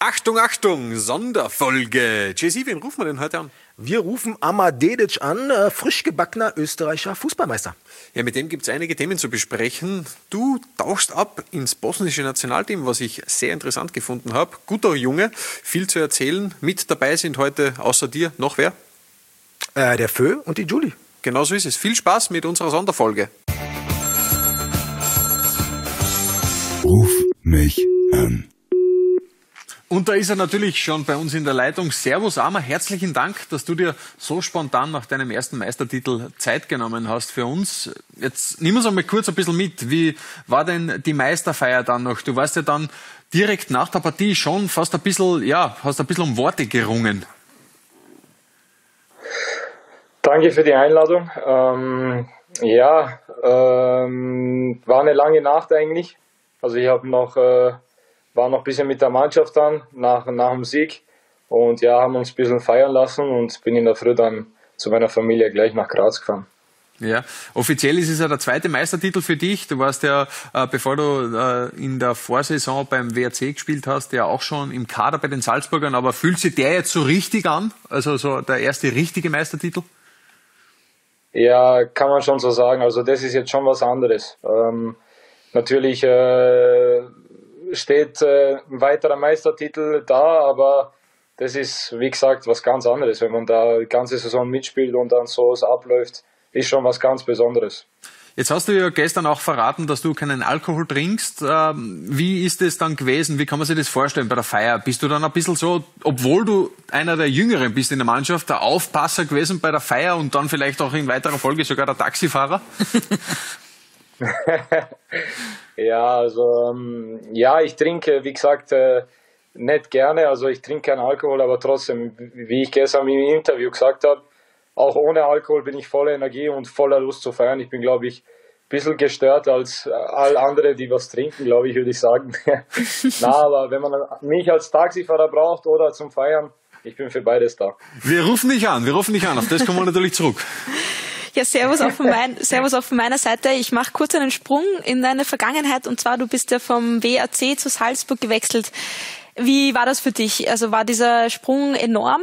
Achtung, Achtung, Sonderfolge. JC, wen rufen wir denn heute an? Wir rufen Amar Dedic an, frisch gebackener österreichischer Fußballmeister. Ja, mit dem gibt es einige Themen zu besprechen. Du tauchst ab ins bosnische Nationalteam, was ich sehr interessant gefunden habe. Guter Junge, viel zu erzählen. Mit dabei sind heute außer dir noch wer? Der Fö und die Julie. Genau so ist es. Viel Spaß mit unserer Sonderfolge. Ruf mich an. Und da ist er natürlich schon bei uns in der Leitung. Servus Amar, herzlichen Dank, dass du dir so spontan nach deinem ersten Meistertitel Zeit genommen hast für uns. Jetzt nimm uns einmal kurz ein bisschen mit. Wie war denn die Meisterfeier dann noch? Du warst ja dann direkt nach der Partie schon fast ein bisschen, hast ein bisschen um Worte gerungen. Danke für die Einladung. War eine lange Nacht eigentlich. Also ich habe war noch ein bisschen mit der Mannschaft dann nach dem Sieg und haben uns ein bisschen feiern lassen und bin in der Früh dann zu meiner Familie gleich nach Graz gefahren. Ja, offiziell ist es ja der zweite Meistertitel für dich. Du warst ja, bevor du in der Vorsaison beim WRC gespielt hast, ja auch schon im Kader bei den Salzburgern. Aber fühlt sich der jetzt so richtig an? Also so der erste richtige Meistertitel? Ja, kann man schon so sagen. Also das ist jetzt schon was anderes. Natürlich steht ein weiterer Meistertitel da, aber das ist, wie gesagt, was ganz anderes. Wenn man da die ganze Saison mitspielt und dann so es abläuft, ist schon was ganz Besonderes. Jetzt hast du ja gestern auch verraten, dass du keinen Alkohol trinkst. Wie ist es dann gewesen? Wie kann man sich das vorstellen bei der Feier? Bist du dann ein bisschen so, obwohl du einer der Jüngeren bist in der Mannschaft, der Aufpasser gewesen bei der Feier und dann vielleicht auch in weiterer Folge sogar der Taxifahrer? Ich trinke, wie gesagt, nicht gerne. Also ich trinke keinen Alkohol, aber trotzdem, wie ich gestern im Interview gesagt habe, auch ohne Alkohol bin ich voller Energie und voller Lust zu feiern. Ich bin, glaube ich, ein bisschen gestört als all andere, die was trinken, glaube ich, würde ich sagen. Aber wenn man mich als Taxifahrer braucht oder zum Feiern, ich bin für beides da. Wir rufen dich an, auf das kommen wir natürlich zurück. Ja, servus auch von meiner Seite. Ich mache kurz einen Sprung in deine Vergangenheit und zwar, du bist ja vom WRC zu Salzburg gewechselt. Wie war das für dich? Also war dieser Sprung enorm?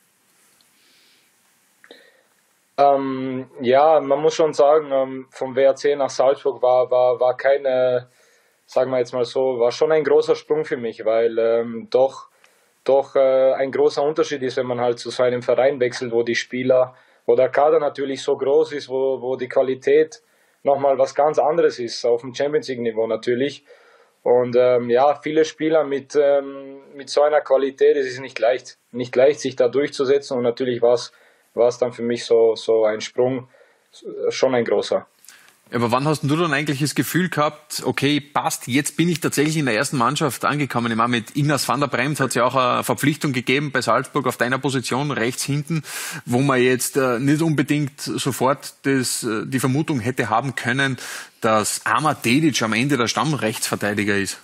Man muss schon sagen, vom WRC nach Salzburg war keine, sagen wir jetzt mal so, war schon ein großer Sprung für mich, weil doch ein großer Unterschied ist, wenn man halt zu so einem Verein wechselt, wo die Spieler, wo der Kader natürlich so groß ist, wo die Qualität nochmal was ganz anderes ist, auf dem Champions-League-Niveau natürlich. Und viele Spieler mit so einer Qualität, es ist nicht leicht, sich da durchzusetzen. Und natürlich war es dann für mich so ein Sprung, schon ein großer. Aber wann hast du dann eigentlich das Gefühl gehabt, okay, passt, jetzt bin ich tatsächlich in der ersten Mannschaft angekommen? Ich meine, mit Ignaz van der Bremt hat es ja auch eine Verpflichtung gegeben bei Salzburg auf deiner Position rechts hinten, wo man jetzt nicht unbedingt sofort die Vermutung hätte haben können, dass Amar Dedic am Ende der Stammrechtsverteidiger ist.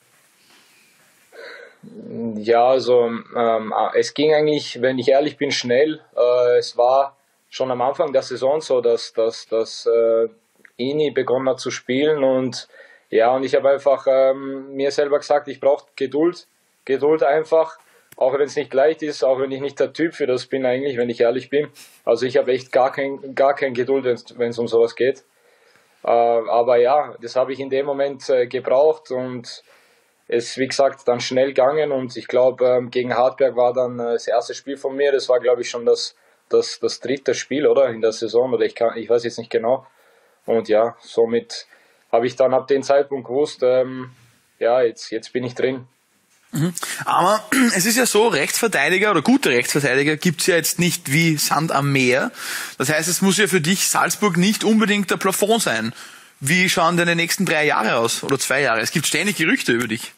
Ja, also es ging eigentlich, wenn ich ehrlich bin, schnell. Es war schon am Anfang der Saison so, dass Ini begonnen hat zu spielen und ich habe einfach mir selber gesagt, ich brauche Geduld einfach, auch wenn es nicht leicht ist, auch wenn ich nicht der Typ für das bin eigentlich, wenn ich ehrlich bin. Also ich habe echt gar kein Geduld, wenn es um sowas geht. Aber das habe ich in dem Moment gebraucht und es, wie gesagt, dann schnell gegangen und ich glaube, gegen Hartberg war dann das erste Spiel von mir, das war, glaube ich, schon das dritte Spiel, oder, in der Saison, oder ich weiß jetzt nicht genau. Und somit habe ich dann ab dem Zeitpunkt gewusst, jetzt bin ich drin. Mhm. Aber es ist ja so, Rechtsverteidiger oder gute Rechtsverteidiger gibt's ja jetzt nicht wie Sand am Meer. Das heißt, es muss ja für dich Salzburg nicht unbedingt der Plafond sein. Wie schauen deine nächsten 3 Jahre aus oder 2 Jahre? Es gibt ständig Gerüchte über dich.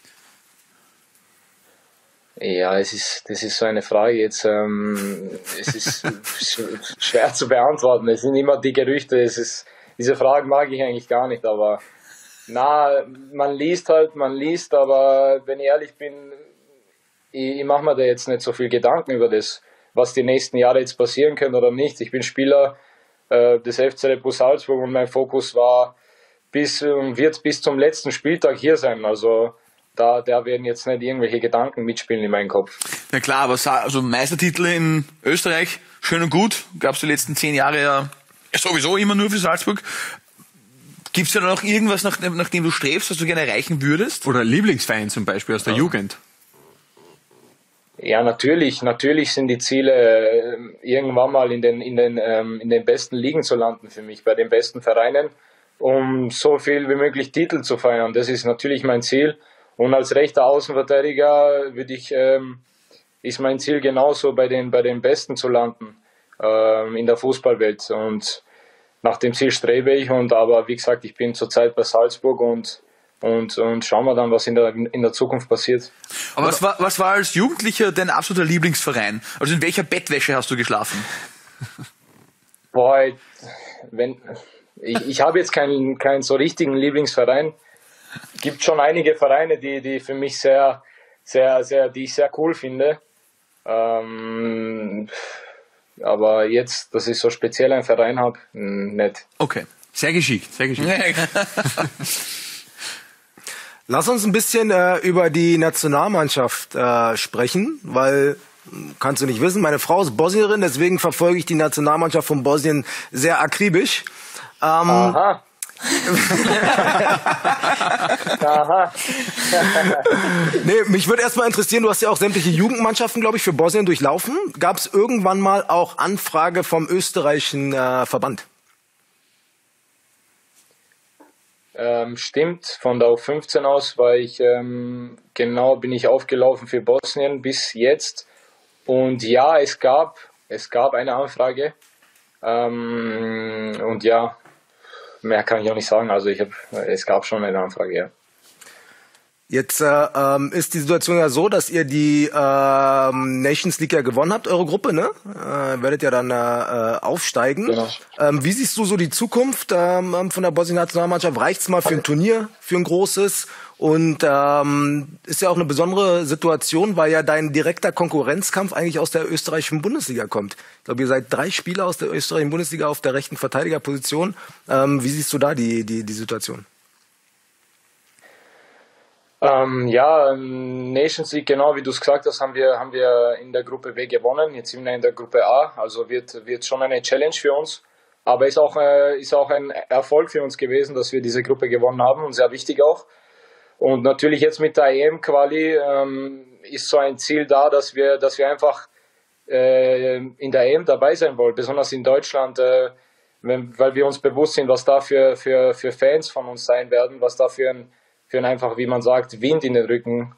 Ja, das ist so eine Frage jetzt. Es ist schwer zu beantworten. Es sind immer die Gerüchte. Diese Fragen mag ich eigentlich gar nicht. Aber man liest, aber wenn ich ehrlich bin, ich mache mir da jetzt nicht so viel Gedanken über das, was die nächsten Jahre jetzt passieren können oder nicht. Ich bin Spieler des FC Red Bull Salzburg und mein Fokus wird bis zum letzten Spieltag hier sein. Also da werden jetzt nicht irgendwelche Gedanken mitspielen in meinem Kopf. Ja klar, aber also Meistertitel in Österreich, schön und gut, gab es die letzten 10 Jahre ja sowieso immer nur für Salzburg. Gibt es da noch irgendwas, nach dem du strebst, was du gerne erreichen würdest? Oder Lieblingsverein zum Beispiel aus der Jugend? Ja, natürlich sind die Ziele, irgendwann mal in den besten Ligen zu landen für mich, bei den besten Vereinen, um so viel wie möglich Titel zu feiern. Das ist natürlich mein Ziel. Und als rechter Außenverteidiger ist mein Ziel genauso, bei den Besten zu landen in der Fußballwelt. Und nach dem Ziel strebe ich. Aber wie gesagt, ich bin zurzeit bei Salzburg und schauen wir dann, was in der Zukunft passiert. Aber was war als Jugendlicher dein absoluter Lieblingsverein? Also in welcher Bettwäsche hast du geschlafen? Boah, ich habe jetzt keinen so richtigen Lieblingsverein. Gibt schon einige Vereine, die für mich sehr, sehr, sehr, die ich sehr cool finde. Aber jetzt, dass ich so speziell einen Verein habe, nicht. Okay. Sehr geschickt. Lass uns ein bisschen über die Nationalmannschaft sprechen, weil, kannst du nicht wissen, meine Frau ist Bosnierin, deswegen verfolge ich die Nationalmannschaft von Bosnien sehr akribisch. Aha. Aha. Nee, mich würde erstmal interessieren, du hast ja auch sämtliche Jugendmannschaften, glaube ich, für Bosnien durchlaufen. Gab es irgendwann mal auch Anfrage vom österreichischen Verband? Stimmt, von der U15 aus bin ich aufgelaufen für Bosnien bis jetzt. Und ja, es gab eine Anfrage. Und ja, mehr kann ich auch nicht sagen. Also es gab schon eine Anfrage, ja. Jetzt ist die Situation ja so, dass ihr die Nations League ja gewonnen habt, eure Gruppe, ne? Werdet ja dann aufsteigen. Genau. Wie siehst du so die Zukunft von der Bosnien-Nationalmannschaft? Reicht's mal für ein Turnier, für ein großes? Und ist ja auch eine besondere Situation, weil ja dein direkter Konkurrenzkampf eigentlich aus der österreichischen Bundesliga kommt. Ich glaube, ihr seid 3 Spieler aus der österreichischen Bundesliga auf der rechten Verteidigerposition. Wie siehst du da die Situation? Nations League, genau wie du es gesagt hast, haben wir in der Gruppe B gewonnen. Jetzt sind wir in der Gruppe A, also wird schon eine Challenge für uns. Aber ist auch ein Erfolg für uns gewesen, dass wir diese Gruppe gewonnen haben und sehr wichtig auch. Und natürlich jetzt mit der EM-Quali ist so ein Ziel da, dass wir einfach in der EM dabei sein wollen, besonders in Deutschland, weil wir uns bewusst sind, was da für Fans von uns sein werden, was da für ein einfach, wie man sagt, Wind in den Rücken.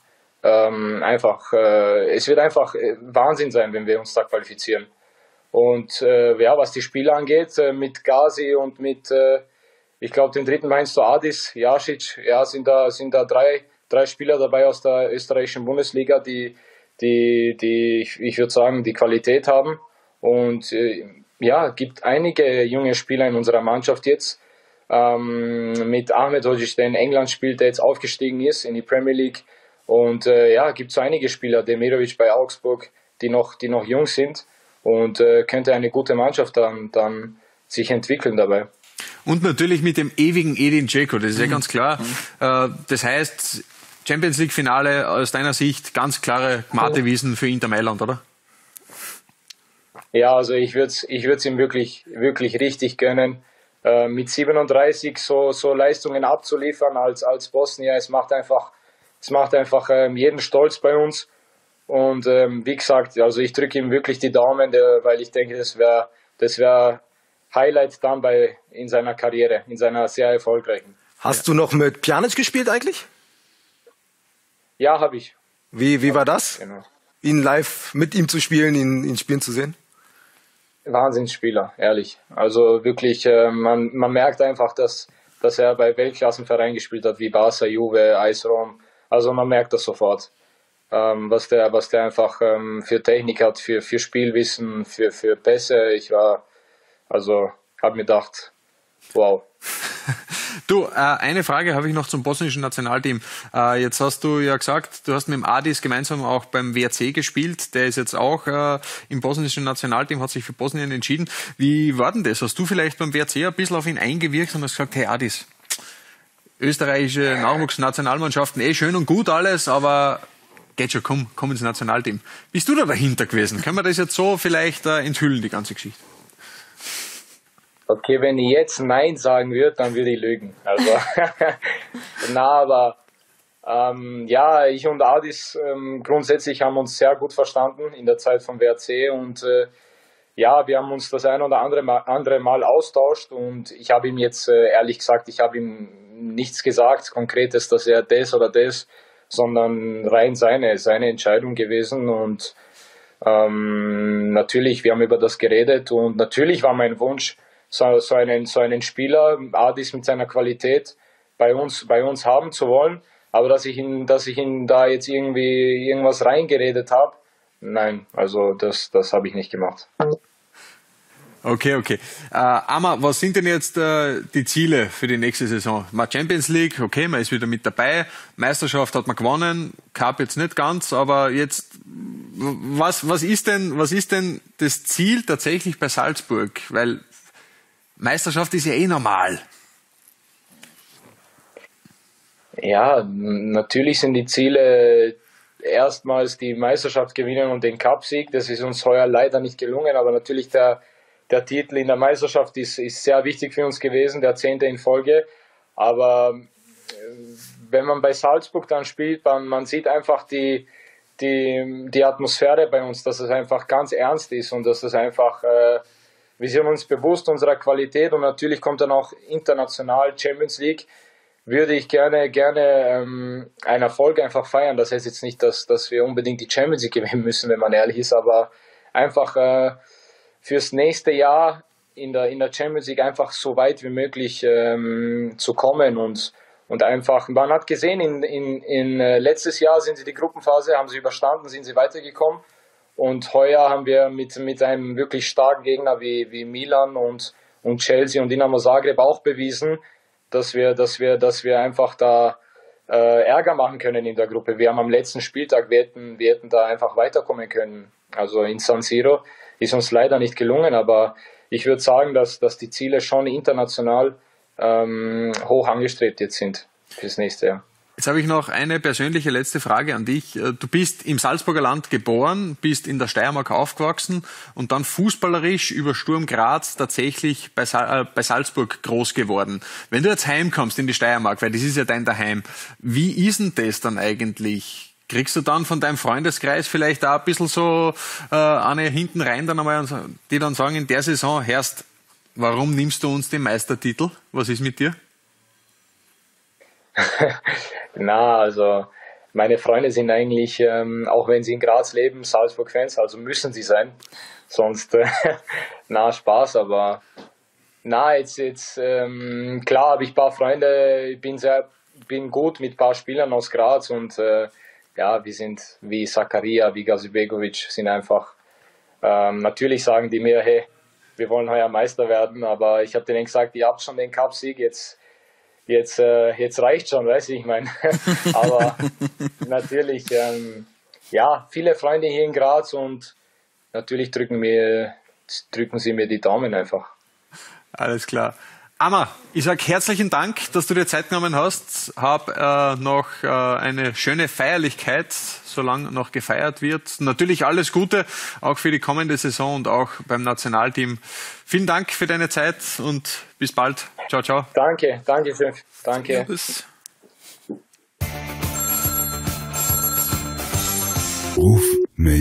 Es wird einfach Wahnsinn sein, wenn wir uns da qualifizieren. Und was die Spiele angeht, mit Gazi und mit, ich glaube, den dritten meinst du Adis, Jasic, ja, sind da 3 Spieler dabei aus der österreichischen Bundesliga, die ich würde sagen, die Qualität haben. Und gibt einige junge Spieler in unserer Mannschaft jetzt, mit Ahmed Hodzic, der in England spielt, der jetzt aufgestiegen ist in die Premier League. Und gibt so einige Spieler, Demirovic bei Augsburg, die noch jung sind und könnte eine gute Mannschaft dann sich entwickeln dabei. Und natürlich mit dem ewigen Edin Dzeko, das ist ja ganz klar. Das heißt, Champions League Finale aus deiner Sicht ganz klare Gmatewiesen für Inter Mailand, oder? Ja, also ich würd's ihm wirklich, wirklich richtig gönnen. Mit 37 so Leistungen abzuliefern als Bosnier, es macht einfach jeden stolz bei uns. Und wie gesagt, also ich drücke ihm wirklich die Daumen, weil ich denke, das wäre Highlight dann in seiner Karriere, in seiner sehr erfolgreichen. Hast du noch mit Pjanic gespielt eigentlich? Ja, habe ich. Wie war das? Genau. Ihn live mit ihm zu spielen, ihn spielen zu sehen? Wahnsinnsspieler, ehrlich. Also wirklich, man merkt einfach, dass er bei Weltklassenvereinen gespielt hat, wie Barca, Juve, AS Rom. Also man merkt das sofort, was der einfach für Technik hat, für Spielwissen, für Pässe. Habe mir gedacht, wow. Du, eine Frage habe ich noch zum bosnischen Nationalteam. Jetzt hast du ja gesagt, du hast mit dem Adis gemeinsam auch beim WRC gespielt. Der ist jetzt auch im bosnischen Nationalteam, hat sich für Bosnien entschieden. Wie war denn das? Hast du vielleicht beim WRC ein bisschen auf ihn eingewirkt und hast gesagt, hey Adis, österreichische Nachwuchsnationalmannschaften, schön und gut alles, aber geht schon, komm ins Nationalteam. Bist du da dahinter gewesen? Können wir das jetzt so vielleicht enthüllen, die ganze Geschichte? Okay, wenn ich jetzt Nein sagen würde, dann würde ich lügen. Also, aber ich und Adis grundsätzlich haben uns sehr gut verstanden in der Zeit vom WRC und wir haben uns das ein oder andere Mal austauscht und ich habe ihm jetzt ehrlich gesagt, ich habe ihm nichts gesagt, Konkretes, dass er das oder das, sondern rein seine Entscheidung gewesen und natürlich, wir haben über das geredet und natürlich war mein Wunsch, so einen Spieler, Adis mit seiner Qualität, bei uns haben zu wollen, aber dass ich ihn da jetzt irgendwie irgendwas reingeredet habe, nein, also das habe ich nicht gemacht. Okay. Amma, was sind denn jetzt die Ziele für die nächste Saison? Mal Champions League, okay, man ist wieder mit dabei. Meisterschaft hat man gewonnen, Cup jetzt nicht ganz, aber jetzt, was ist denn das Ziel tatsächlich bei Salzburg? Weil Meisterschaft ist ja normal. Ja, natürlich sind die Ziele erstmals die Meisterschaft gewinnen und den Cupsieg. Das ist uns heuer leider nicht gelungen, aber natürlich der Titel in der Meisterschaft ist sehr wichtig für uns gewesen, der 10. in Folge. Aber wenn man bei Salzburg dann spielt, man sieht einfach die Atmosphäre bei uns, dass es einfach ganz ernst ist und dass es einfach, wir sind uns bewusst unserer Qualität und natürlich kommt dann auch international Champions League. Würde ich gerne einen Erfolg einfach feiern. Das heißt jetzt nicht, dass wir unbedingt die Champions League gewinnen müssen, wenn man ehrlich ist, aber einfach fürs nächste Jahr in der Champions League einfach so weit wie möglich zu kommen und einfach, man hat gesehen, in letztes Jahr sind sie die Gruppenphase, haben sie überstanden, sind sie weitergekommen und heuer haben wir mit einem wirklich starken Gegner wie Milan und Chelsea und Dinamo Zagreb auch bewiesen, dass wir einfach da Ärger machen können in der Gruppe. Wir haben am letzten Spieltag, wir hätten da einfach weiterkommen können. Also in San Siro ist uns leider nicht gelungen, aber ich würde sagen, dass die Ziele schon international hoch angestrebt jetzt sind fürs nächste Jahr. Jetzt habe ich noch eine persönliche letzte Frage an dich. Du bist im Salzburger Land geboren, bist in der Steiermark aufgewachsen und dann fußballerisch über Sturm Graz tatsächlich bei Salzburg groß geworden. Wenn du jetzt heimkommst in die Steiermark, weil das ist ja dein Daheim, wie ist denn das dann eigentlich? Kriegst du dann von deinem Freundeskreis vielleicht auch ein bisschen so eine hinten rein, dann einmal, die dann sagen, in der Saison, Herrst, warum nimmst du uns den Meistertitel? Was ist mit dir? Also meine Freunde sind eigentlich, auch wenn sie in Graz leben, Salzburg-Fans, also müssen sie sein. Sonst, Spaß, aber jetzt klar habe ich ein paar Freunde, ich bin gut mit ein paar Spielern aus Graz und wir sind wie Zakaria, wie Gazibegovic, sind einfach, natürlich sagen die mir, hey, wir wollen heuer Meister werden, aber ich habe denen gesagt, ihr habt schon den Cup-Sieg, jetzt reicht schon, weißt du, ich meine. Aber natürlich, viele Freunde hier in Graz und natürlich drücken sie mir die Daumen einfach. Alles klar. Amma, ich sag herzlichen Dank, dass du dir Zeit genommen hast. Hab noch eine schöne Feierlichkeit, solange noch gefeiert wird. Natürlich alles Gute, auch für die kommende Saison und auch beim Nationalteam. Vielen Dank für deine Zeit und bis bald. Ciao, ciao. Danke schön. Danke. Ja, bis. Ruf